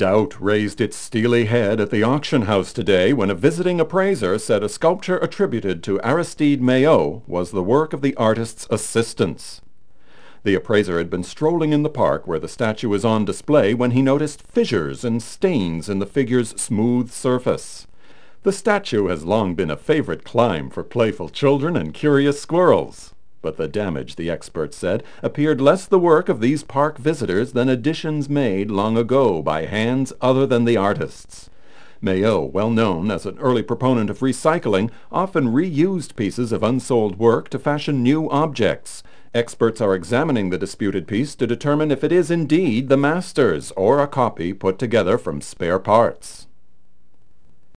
Doubt raised its steely head at the auction house today when a visiting appraiser said a sculpture attributed to Aristide Maillot was the work of the artist's assistants. The appraiser had been strolling in the park where the statue is on display when he noticed fissures and stains in the figure's smooth surface. The statue has long been a favorite climb for playful children and curious squirrels. But the damage, the expert said, appeared less the work of these park visitors than additions made long ago by hands other than the artists. Maillot, well known as an early proponent of recycling, often reused pieces of unsold work to fashion new objects. Experts are examining the disputed piece to determine if it is indeed the master's or a copy put together from spare parts.